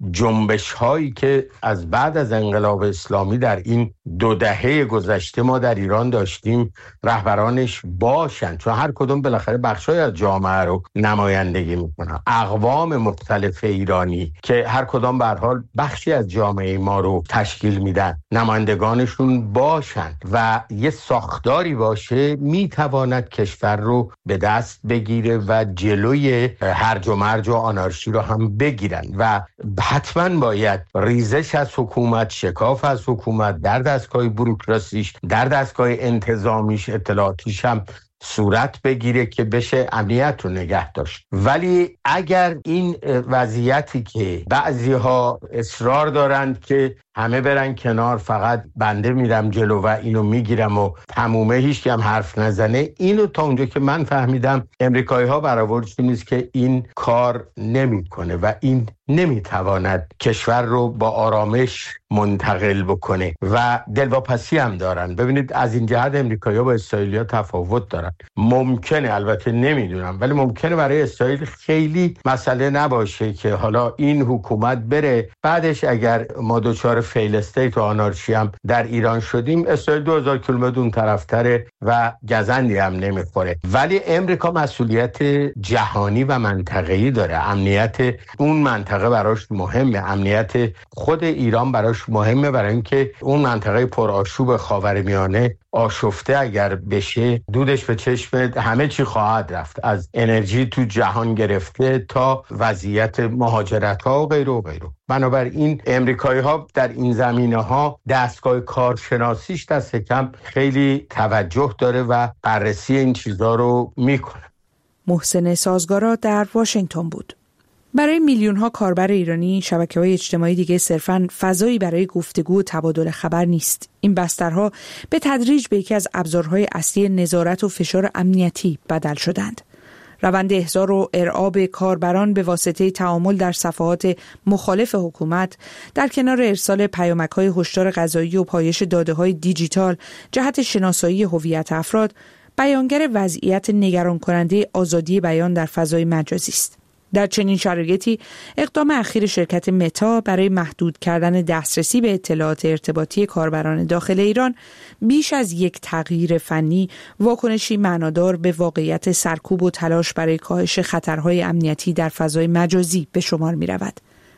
جنبش هایی که از بعد از انقلاب اسلامی در این 2 دهه گذشته ما در ایران داشتیم رهبرانش باشند، چون هر کدوم بالاخره بخشای از جامعه رو نمایندگی میکنن. اقوام مختلف ایرانی که هر کدام به هر حال بخشی از جامعه ما رو تشکیل میدن، نمایندگانشون باشند و یه ساختاری باشه، میتواند کشور رو به دست بگیره و جلوی هرج و مرج و آنارشی رو هم بگیرن و حتما باید ریزش از حکومت، شکاف از حکومت در دستگاه بوروکراسیش، در دستگاه انتظامیش، اطلاعاتیش هم صورت بگیره که بشه امنیت رو نگه داشت. ولی اگر این وضعیتی که بعضی‌ها اصرار دارند که همه برن کنار، فقط بنده میرم جلو و اینو میگیرم و تمومه، هیچ کم حرف نزنه، اینو تا اونجا که من فهمیدم امریکایی‌ها برآوردشون نیست که این کار نمیکنه و این نمیتواند کشور رو با آرامش منتقل بکنه و دلواپسی هم دارن. ببینید از این جهت امریکایی‌ها با اسرائیلی‌ها تفاوت دارن. ممکنه، البته نمیدونم، ولی ممکنه برای اسرائیل خیلی مسئله نباشه که حالا این حکومت بره، بعدش اگر ما دچار فیل استیت و آنارشی هم در ایران شدیم، اسرائیل 2000 کیلومتر اون طرفتره و گزندی هم نمیخوره. ولی امریکا مسئولیت جهانی و منطقه‌ای داره. امنیت اون منطقه براش مهمه، امنیت خود ایران براش مهمه، برای اینکه اون منطقه پرآشوب خاورمیانه آشفته اگر بشه، دودش به چشم همه چی خواهد رفت، از انرژی تو جهان گرفته تا وضعیت مهاجرت‌ها و غیره و غیره. بنابراین امریکایی‌ها در این زمینه‌ها دستگاه کارشناسیش دست کم خیلی توجه داره و بررسی این چیزا رو میکنه. محسن سازگارا در واشنگتن بود. برای میلیون‌ها کاربر ایرانی شبکه‌های اجتماعی دیگه صرفاً فضایی برای گفتگو و تبادل خبر نیست. این بسترها به تدریج به یکی از ابزارهای اصلی نظارت و فشار امنیتی بدل شدند. روند احضار و ارعاب کاربران به واسطه تعامل در صفحات مخالف حکومت در کنار ارسال پیامک‌های هشدار قضایی و پایش داده‌های دیجیتال جهت شناسایی هویت افراد، بیانگر وضعیت نگران کننده آزادی بیان در فضای مجازی است. در چنین شرایطی اقدام اخیر شرکت متا برای محدود کردن دسترسی به اطلاعات ارتباطی کاربران داخل ایران بیش از یک تغییر فنی، واکنشی معنادار به واقعیت سرکوب و تلاش برای کاهش خطرهای امنیتی در فضای مجازی به شمار می رود.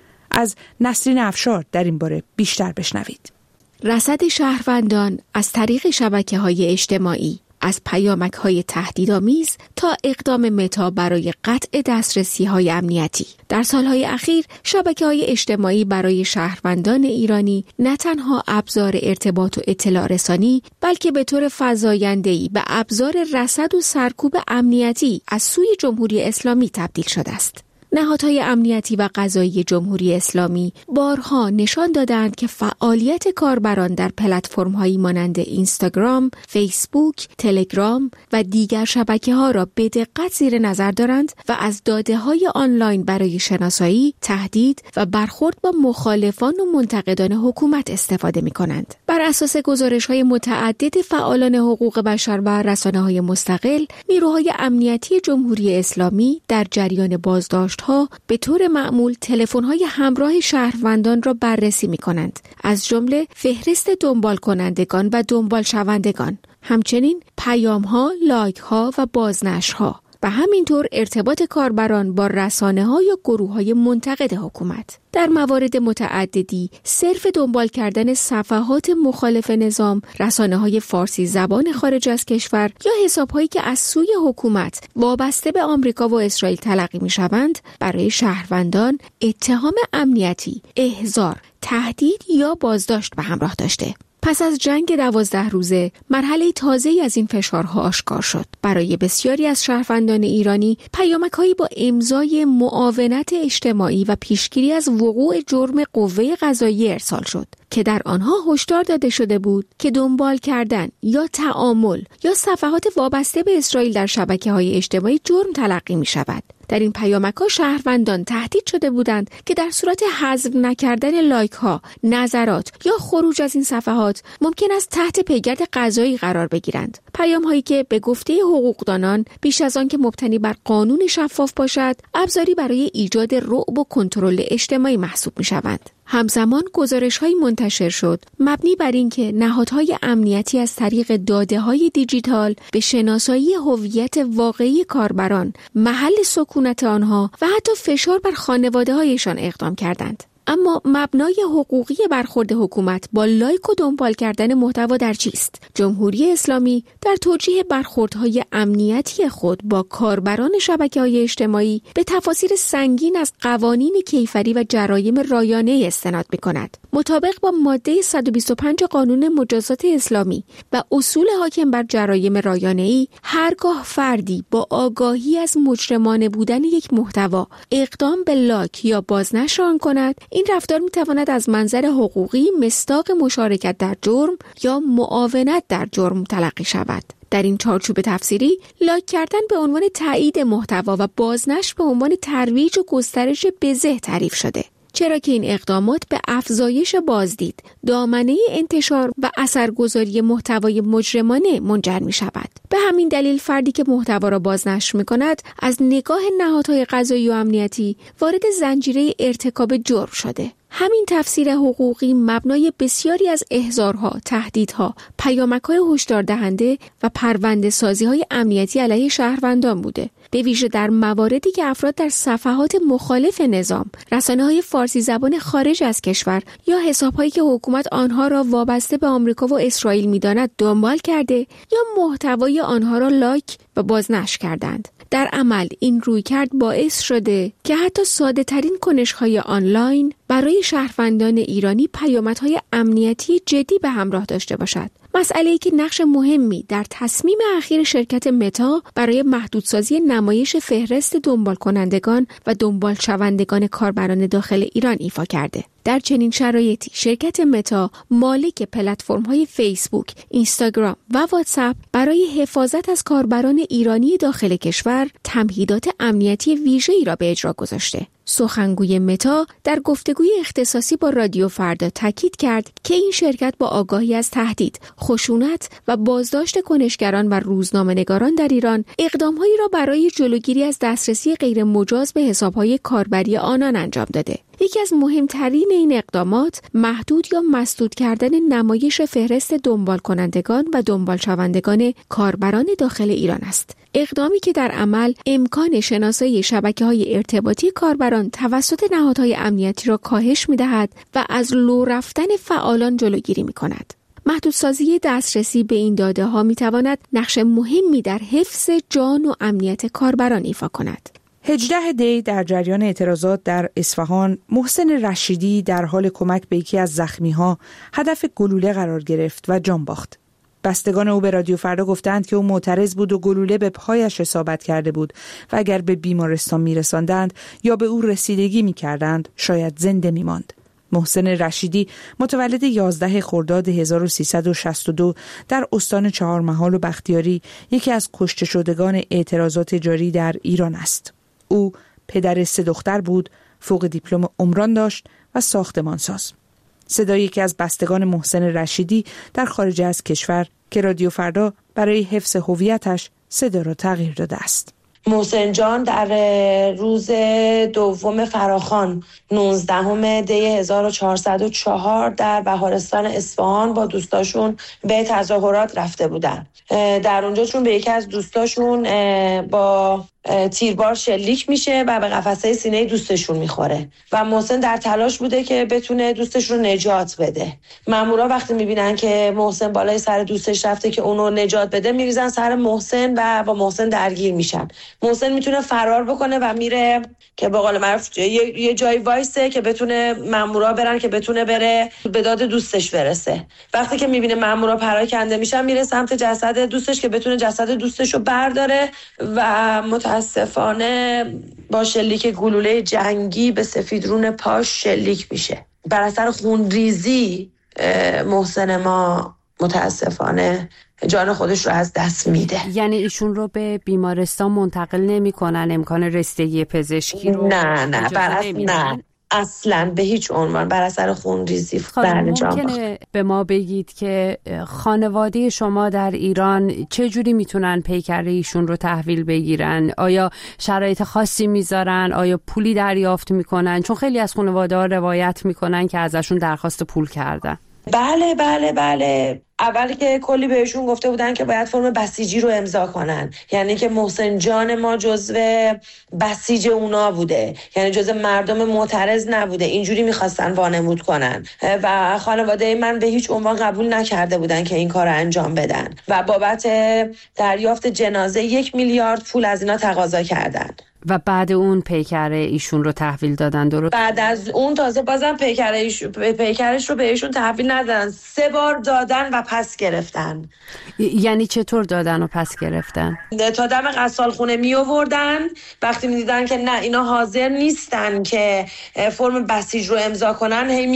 از نسرین افشار در این باره بیشتر بشنوید. رصد شهروندان از طریق شبکه‌های اجتماعی، از پیامک‌های تهدیدآمیز تا اقدام متا برای قطع دسترسی‌های امنیتی. در سالهای اخیر شبکه‌های اجتماعی برای شهروندان ایرانی نه تنها ابزار ارتباط و اطلاع رسانی، بلکه به طور فزاینده‌ای به ابزار رصد و سرکوب امنیتی از سوی جمهوری اسلامی تبدیل شده است. نهادهای امنیتی و قضایی جمهوری اسلامی بارها نشان دادند که فعالیت کاربران در پلتفرم‌هایی مانند اینستاگرام، فیسبوک، تلگرام و دیگر شبکه‌ها را به دقت زیر نظر دارند و از داده‌های آنلاین برای شناسایی، تهدید و برخورد با مخالفان و منتقدان حکومت استفاده می‌کنند. بر اساس گزارش‌های متعدد فعالان حقوق بشر و رسانه‌های مستقل، نیروهای امنیتی جمهوری اسلامی در جریان بازداشت به طور معمول تلفن‌های همراه شهروندان را بررسی می‌کنند، از جمله فهرست دنبال کنندگان و دنبال شوندگان، همچنین پیام‌ها، لایک‌ها و بازنشرها و همینطور ارتباط کاربران با رسانه‌ها یا گروه‌های منتقد حکومت. در موارد متعددی صرف دنبال کردن صفحات مخالف نظام، رسانه‌های فارسی زبان خارج از کشور یا حساب‌هایی که از سوی حکومت وابسته به آمریکا و اسرائیل تلقی می‌شوند، برای شهروندان اتهام امنیتی، احضار، تهدید یا بازداشت به همراه داشته. پس از جنگ 12 روزه مرحله تازه‌ای از این فشارها آشکار شد. برای بسیاری از شهروندان ایرانی پیامک‌هایی با امضای معاونت اجتماعی و پیشگیری از وقوع جرم قوه قضاییه ارسال شد که در آنها هشدار داده شده بود که دنبال کردن یا تعامل یا صفحات وابسته به اسرائیل در شبکه‌های اجتماعی جرم تلقی می‌شود. در این پیامک‌ها شهروندان تهدید شده بودند که در صورت حذف نکردن لایک‌ها، نظرات یا خروج از این صفحات ممکن است تحت پیگرد قضایی قرار بگیرند. پیام‌هایی که به گفته حقوقدانان بیش از آن که مبتنی بر قانون شفاف باشد، ابزاری برای ایجاد رعب و کنترل اجتماعی محسوب می‌شوند. همزمان گزارش‌هایی منتشر شد مبنی بر اینکه نهادهای امنیتی از طریق داده‌های دیجیتال به شناسایی هویت واقعی کاربران، محل سکونت آنها و حتی فشار بر خانواده‌هایشان اقدام کردند. اما مبنای حقوقی برخورد حکومت با لایک و دنبال کردن محتوا در چیست؟ جمهوری اسلامی در توجیه برخوردهای امنیتی خود با کاربران شبکه‌های اجتماعی به تفاسیر سنگین از قوانین کیفری و جرایم رایانه استناد می‌کند. مطابق با ماده 125 قانون مجازات اسلامی و اصول حاکم بر جرایم رایانه‌ای، هرگاه فردی با آگاهی از مجرمانه بودن یک محتوا اقدام به لایک یا بازنشر آن کند، این رفتار می‌تواند از منظر حقوقی مصداق مشارکت در جرم یا معاونت در جرم تلقی شود. در این چارچوب تفسیری، لایک کردن به عنوان تایید محتوا و بازنشر به عنوان ترویج و گسترش بزه تعریف شده. چرا که این اقدامات به افزایش بازدید، دامنه انتشار و اثرگذاری محتوای مجرمانه منجر می شود. به همین دلیل فردی که محتوا را بازنشر می کند، از نگاه نهادهای قضایی و امنیتی وارد زنجیره ارتکاب جرم شده. همین تفسیر حقوقی مبنای بسیاری از احضارها، تهدیدها، پیامک‌های هشدار دهنده و پرونده سازی‌های امنیتی علیه شهروندان بوده. به ویژه در مواردی که افراد در صفحات مخالف نظام، رسانه‌های فارسی زبان خارج از کشور یا حساب‌هایی که حکومت آنها را وابسته به آمریکا و اسرائیل می‌داند دنبال کرده یا محتوای آنها را لایک و بازنشر کردند. در عمل این رویکرد باعث شده که حتی ساده‌ترین کنش‌های آنلاین برای شهروندان ایرانی پیامدهای امنیتی جدی به همراه داشته باشد. مسئله‌ای که نقش مهمی در تصمیم اخیر شرکت متا برای محدودسازی نمایش فهرست دنبال کنندگان و دنبال شوندگان کاربران داخل ایران ایفا کرده. در چنین شرایطی شرکت متا مالک پلتفرم‌های فیسبوک، اینستاگرام و واتساپ برای حفاظت از کاربران ایرانی داخل کشور تمهیدات امنیتی ویژه‌ای را به اجرا گذاشته. سخنگوی متا در گفتگوی اختصاصی با رادیو فردا تاکید کرد که این شرکت با آگاهی از تهدید، خشونت و بازداشت کنشگران و روزنامه‌نگاران در ایران اقدام‌هایی را برای جلوگیری از دسترسی غیر مجاز به حساب‌های کاربری آنان انجام داده. یکی از مهمترین این اقدامات محدود یا مسدود کردن نمایش فهرست دنبال کنندگان و دنبال شوندگان کاربران داخل ایران است. اقدامی که در عمل امکان شناسایی شبکه‌های ارتباطی کاربران توسط نهادهای امنیتی را کاهش می‌دهد و از لو رفتن فعالان جلوگیری می‌کند. محدودسازی دسترسی به این داده‌ها می‌تواند نقش مهمی در حفظ جان و امنیت کاربران ایفا کند. 18 دی در جریان اعتراضات در اصفهان، محسن رشیدی در حال کمک به یکی از زخمی‌ها هدف گلوله قرار گرفت و جان باخت. بستگان او به رادیو فردا گفتند که او معترض بود و گلوله به پایش اصابت کرده بود و اگر به بیمارستان می‌رساندند یا به او رسیدگی می‌کردند شاید زنده می‌ماند. محسن رشیدی متولد 11 خرداد 1362 در استان چهارمحال و بختیاری یکی از کشته شدگان اعتراضات جاری در ایران است. او پدر 3 دختر بود، فوق دیپلم عمران داشت و ساختمانساز. صدای یکی از بستگان محسن رشیدی در خارج از کشور که رادیو فردا برای حفظ هویتش صدا را تغییر داده است. محسن جان در روز 2 فراخوان 19 دی 1404 در بهارستان اصفهان با دوستاشون به تظاهرات رفته بودن. در اونجا چون به یکی از دوستاشون با تیربار شلیک میشه و به قفسه سینه دوستشون میخوره و محسن در تلاش بوده که بتونه دوستش رو نجات بده. مامورا وقتی میبینن که محسن بالای سر دوستش رفته که اونو نجات بده، میریزن سر محسن و با محسن درگیر میشن. محسن میتونه فرار بکنه و میره که به قول معروف یه جای وایسه که بتونه مامورا برن که بتونه بره به داد دوستش برسه. وقتی که میبینه مامورا پراکنده میشن، میره سمت جسد دوستش که بتونه جسد دوستش رو برداره و متاسفانه با شلیک گلوله جنگی به سفیدرون پاش شلیک میشه. بر اثر خونریزی محسن ما متاسفانه جان خودش رو از دست میده. یعنی ایشون رو به بیمارستان منتقل نمی‌کنن، امکان رسیدگی پزشکی رو نه اصلا به هیچ عنوان بر اثر خونریزی ممکنه به ما بگید که خانواده شما در ایران چه جوری میتونن پیکر ایشون رو تحویل بگیرن؟ آیا شرایط خاصی میذارن؟ آیا پولی دریافت میکنن؟ چون خیلی از خانواده ها روایت میکنن که ازشون درخواست پول کردن. بله. اولی که کلی بهشون گفته بودن که باید فرم بسیجی رو امضا کنن، یعنی که محسن جان ما جزو بسیج اونا بوده، یعنی جزو مردم معترض نبوده. اینجوری میخواستن وانمود کنن و خانواده من به هیچ عنوان قبول نکرده بودن که این کار رو انجام بدن و بابت دریافت جنازه 1 میلیارد پول از اینا تقاضا کردن. و بعد اون پیکر ایشون رو تحویل دادن. درست؟ بعد از اون تازه بازم پیکرش رو بهشون تحویل ندادن، 3 بار دادن و پس گرفتن. یعنی چطور دادن و پس گرفتن؟ تا دم قصال خونه می آوردن، وقتی می دیدن که نه اینا حاضر نیستن که فرم بسیج رو امضا کنن، هی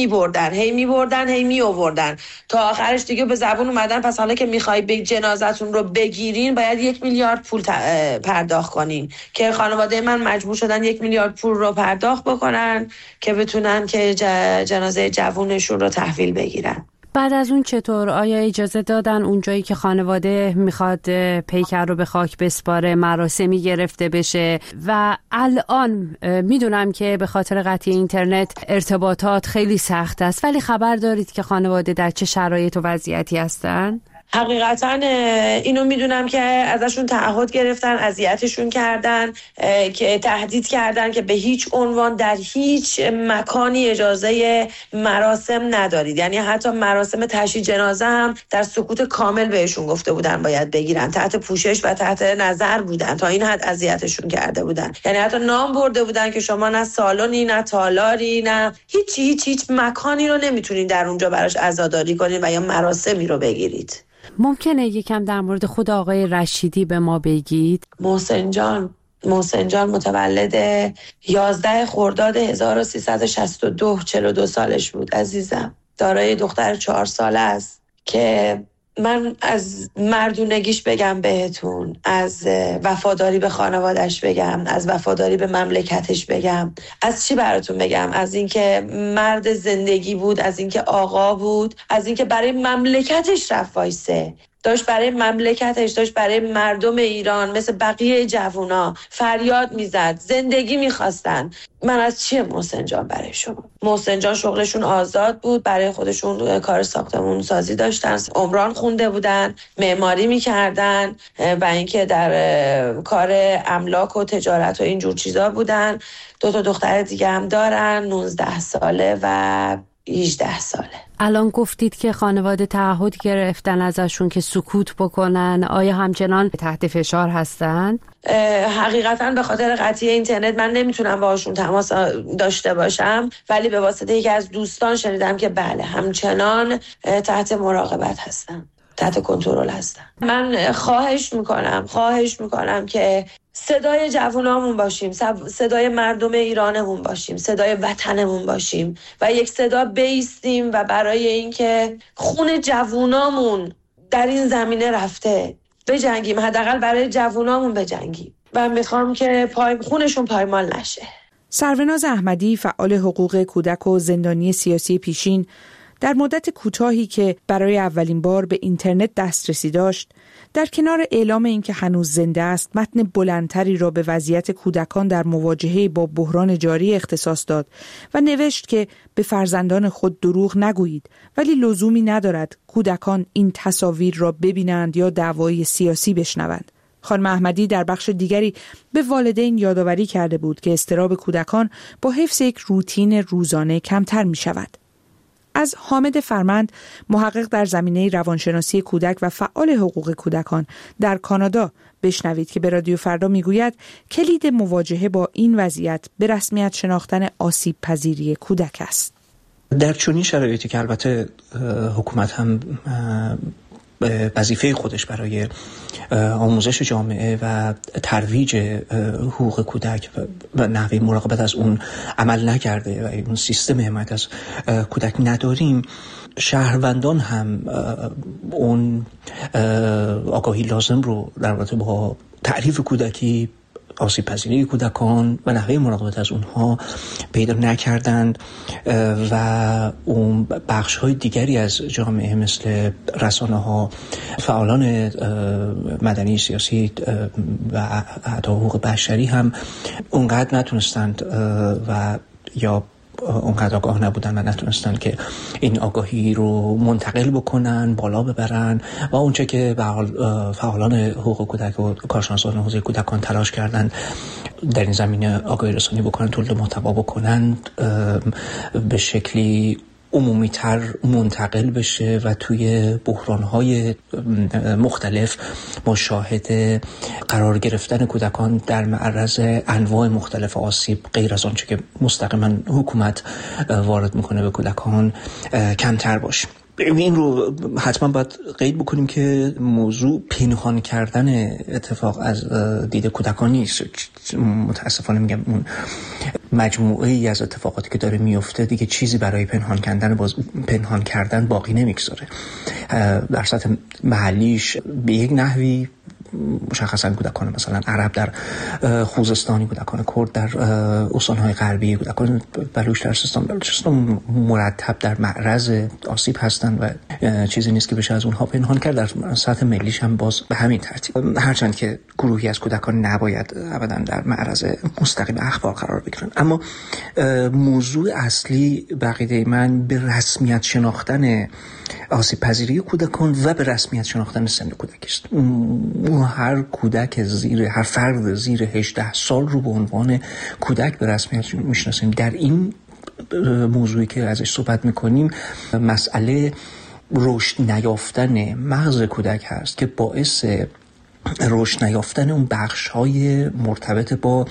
می آوردن تا آخرش دیگه به زبون اومدن پس حالا که میخوای جنازتون رو بگیرین باید 1 میلیارد پول پرداخت کنین، که خانواده من مجبور شدن 1 میلیارد پول رو پرداخت بکنن که بتونن که جنازه جوونشون رو تحویل بگیرن. بعد از اون چطور؟ آیا اجازه دادن اونجایی که خانواده میخواد پیکر رو به خاک بسپاره مراسمی گرفته بشه؟ و الان میدونم که به خاطر قطعی اینترنت ارتباطات خیلی سخت است، ولی خبر دارید که خانواده در چه شرایط و وضعیتی هستن؟ حقیقتا اینو میدونم که ازشون تعهد گرفتن، اذیتشون کردن، که تهدید کردن که به هیچ عنوان در هیچ مکانی اجازه مراسم ندارید، یعنی حتی مراسم تشییع جنازه هم در سکوت کامل بهشون گفته بودن باید بگیرن، تحت پوشش و تحت نظر بودن، تا این حد اذیتشون کرده بودن. یعنی حتی نام برده بودن که شما نه سالنی نه تالاری نه هیچ مکانی رو نمیتونید در اونجا براش عزاداری کنید و یا مراسمی رو بگیرید. ممکنه یکم در مورد خود آقای رشیدی به ما بگید؟ محسن جان متولد 11 خرداد 1362 42 سالش بود عزیزم. دارای دختر 4 ساله است که من از مردونگیش بگم بهتون، از وفاداری به خانواده‌اش بگم، از وفاداری به مملکتش بگم، از چی براتون بگم؟ از اینکه مرد زندگی بود، از اینکه آقا بود، از اینکه برای مملکتش رفت وایسه، داشت برای مملکتش، داشت برای مردم ایران مثل بقیه جوونا فریاد میزد، زندگی میخواستن. من از چیه محسن جان برای شما؟ محسن جان شغلشون آزاد بود، برای خودشون کار ساختمون سازی داشتن، عمران خونده بودن، معماری میکردن و اینکه در کار املاک و تجارت و اینجور چیزا بودن. 2 دختر دیگه هم دارن، 19 ساله و 18 ساله. الان گفتید که خانواده تعهد گرفتن ازشون که سکوت بکنن، آیا همچنان تحت فشار هستن؟ حقیقتا به خاطر قطعی اینترنت من نمیتونم باهاشون تماس داشته باشم، ولی به واسطه یکی از دوستان شنیدم که بله همچنان تحت مراقبت هستن، تحت کنترل هستن. من خواهش میکنم که صدای جوانامون باشیم، صدای مردم ایرانمون باشیم، صدای وطنمون باشیم و یک صدا بایستیم و برای اینکه خون جوانامون در این زمینه رفته بجنگیم، حداقل برای جوانامون بجنگیم و میخوام که خونشون پایمال نشه. سروناز احمدی، فعال حقوق کودک و زندانی سیاسی پیشین، در مدت کوتاهی که برای اولین بار به اینترنت دسترسی داشت، در کنار اعلام اینکه هنوز زنده است، متن بلندتری را به وضعیت کودکان در مواجهه با بحران جاری اختصاص داد و نوشت که به فرزندان خود دروغ نگویید، ولی لزومی ندارد کودکان این تصاویر را ببینند یا دعوای سیاسی بشنوند. خانم احمدی در بخش دیگری به والدین یادآوری کرده بود که اضطراب کودکان با حفظ یک روتین روزانه کمتر می شود. از حامد فرمند، محقق در زمینه روانشناسی کودک و فعال حقوق کودکان در کانادا، بشنوید که به رادیو فردا میگوید کلید مواجهه با این وضعیت به رسمیت شناختن آسیب پذیری کودک است. در چنین شرایطی که البته حکومت هم وظیفه خودش برای آموزش جامعه و ترویج حقوق کودک و نحوه مراقبت از اون عمل نکرده و اون سیستم حمایت از کودک نداریم، شهروندان هم اون آگاهی لازم رو در رابطه با تعریف کودکی، آسیب پذیری کودکان و نحوه مراقبت از اونها پیدا نکردند و اون بخش های دیگری از جامعه مثل رسانه ها، فعالان مدنی، سیاسی و حتی حقوق بشری هم اونقدر نتونستند و یا اونقدر آگاه نبودن و نتونستن که این آگاهی رو منتقل بکنن، بالا ببرن و اونچه که فعالان حقوق کودک و کارشناسان حوزه کودکان تلاش کردن در این زمینه آگاهی رسانی بکنن، تولید محتوا بکنن، به شکلی عمومی‌تر منتقل بشه و توی بحران‌های مختلف ما شاهد قرار گرفتن کودکان در معرض انواع مختلف آسیب غیر از آنچه که مستقیما حکومت وارد میکنه به کودکان کمتر باشیم. این رو حتما باید قید بکنیم که موضوع پنهان کردن اتفاق از دید کودکان نیست. متاسفانه میگم اون مجموعه ای از اتفاقاتی که داره میفته دیگه چیزی برای پنهان کردن باقی نمیگذاره. در سطح محلیش به یک نحوی مشخصا کودکان مثلا عرب در خوزستانی، کودکان کرد در استان‌های غربی، کودکان بلوچ در بلوچستان مرتب در معرض آسیب هستند و چیزی نیست که بشه از اونها پنهان کرد. در سطح ملیش هم باز به همین ترتیب، هرچند که گروهی از کودکان نباید ابدا در معرض مستقیم اخبار قرار بگیرن. اما موضوع اصلی بقیده من به رسمیت شناختن آسیب پذیری کودکان و به رسمیت شناختن سن کودکی است. هر کودک هر فرد زیر 18 سال رو به عنوان کودک به رسمیت میشناسیم. در این موضوعی که ازش صحبت میکنیم مسئله رشد نیافتن مغز کودک هست که باعث رشد نیافتن اون بخش‌های مرتبط با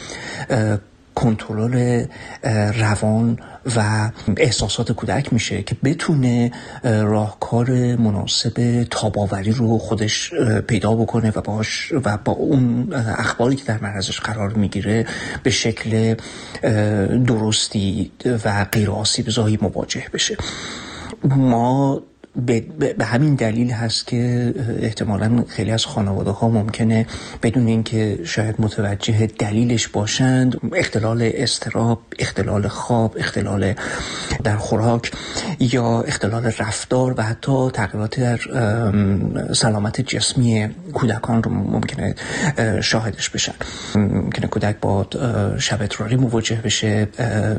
کنترل روان و احساسات کودک میشه که بتونه راهکار مناسب تاب‌آوری رو خودش پیدا بکنه و با اون اخباری که در معرضش قرار میگیره به شکل درستی و غیر آسیب زایی مواجه بشه. ما به همین دلیل هست که احتمالاً خیلی از خانواده ها ممکنه بدون اینکه شاید متوجه دلیلش باشند، اختلال اضطراب، اختلال خواب، اختلال در خوراک یا اختلال رفتار و حتی تغییرات در سلامت جسمی کودکان رو ممکنه شاهدش بشن. ممکنه کودک با شب اضطراری مواجه بشه،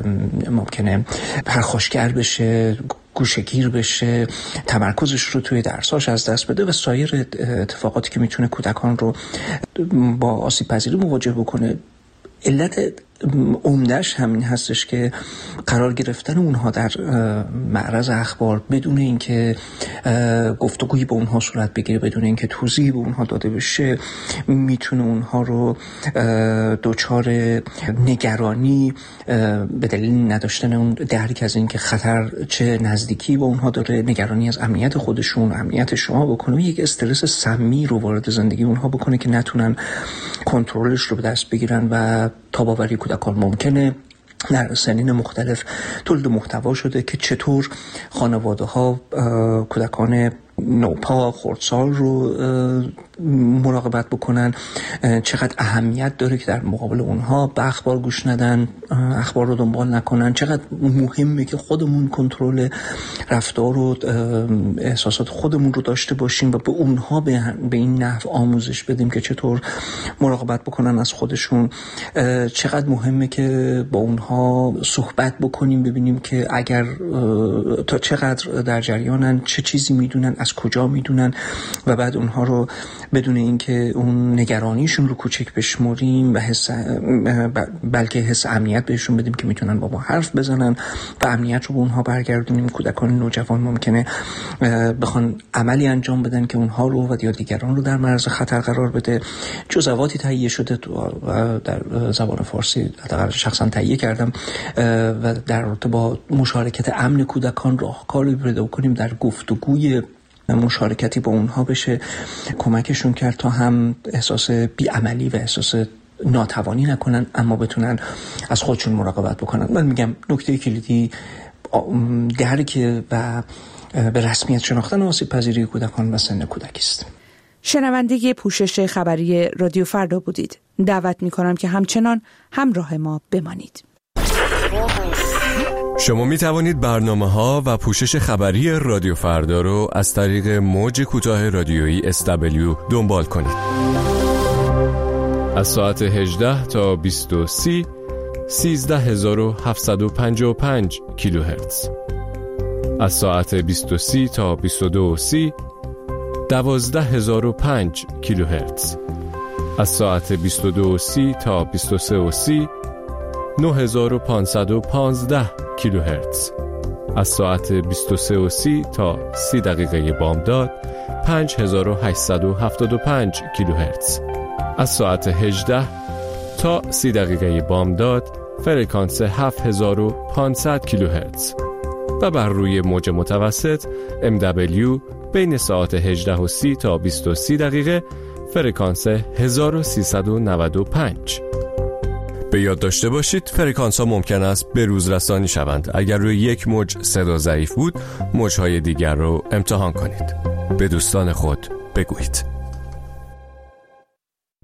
ممکنه پرخاشگر بشه، گوشه‌گیر بشه، تمرکزش رو توی درساش از دست بده و سایر اتفاقاتی که میتونه کودکان رو با آسیب پذیری مواجه بکنه. علت عمده‌اش همین هستش که قرار گرفتن اونها در معرض اخبار بدون اینکه گفتگویی با اونها صورت بگیره، بدون اینکه توضیحی به اونها داده بشه، میتونه اونها رو دچار نگرانی به دلیل نداشتن اون درک از اینکه خطر چه نزدیکی با اونها داره، نگرانی از امنیت خودشون، امنیت شما بکنه و یک استرس سمی رو وارد زندگی اونها بکنه که نتونن کنترلش رو به دست بگیرن و تاب‌آوری کودکان ممکنه. در سنین مختلف تولید محتوا شده که چطور خانواده ها کودکان نوپا، خردسال رو مراقبت بکنن، چقدر اهمیت داره که در مقابل اونها به اخبار گوش ندن، اخبار رو دنبال نکنن، چقدر مهمه که خودمون کنترل رفتار و احساسات خودمون رو داشته باشیم و به اونها به این نحو آموزش بدیم که چطور مراقبت بکنن از خودشون، چقدر مهمه که با اونها صحبت بکنیم، ببینیم که اگر تا چقدر در جریانن، چه چیزی میدونن، از کجا میدونن و بعد اونها رو بدون اینکه اون نگرانیشون رو کوچک بشمریم و بلکه حس امنیت بهشون بدیم که میتونن با ما حرف بزنن و امنیت رو به اونها برگردونیم. کودکان نوجوان ممکنه بخوان عملی انجام بدن که اونها رو و یا دیگران رو در معرض خطر قرار بده. جزواتی تهیه شده در زبان فارسی، حداقل شخصا تهیه کردم و در رابطه با مشارکت امن کودکان راهکاری پیدا کنیم در گفتگوی مشارکتی با اونها بشه، کمکشون کرد تا هم احساس بی‌عملی و احساس ناتوانی نکنن اما بتونن از خودشون مراقبت بکنن. من میگم نکته کلیدی درک و به رسمیت شناختن آسیب پذیری کودکان و سن کودکی است. شنونده پوشش خبری رادیو فردا بودید. دعوت می‌کنم که همچنان همراه ما بمانید. شما می توانید برنامه‌ها و پوشش خبری رادیو فردا رو از طریق موج کوتاه رادیویی SW دنبال کنید. از ساعت 18 تا 20:30 13755 کیلوهرتز. از ساعت 20:30 تا 22:30 12005 کیلوهرتز. از ساعت 22:30 تا 23:30 9515 کیلوهرتز. از ساعت 23:30 تا 30 دقیقه بامداد 5875 کیلوهرتز. از ساعت 18 تا 30 دقیقه بامداد فرکانس 7500 کیلوهرتز و بر روی موج متوسط MW بین ساعت 18:30 تا 20:30 دقیقه فرکانس 1395. به یاد داشته باشید فرکانس ها ممکن است به روز رسانی شوند. اگر روی یک موج صدا ضعیف بود، موج‌های دیگر رو امتحان کنید. به دوستان خود بگویید.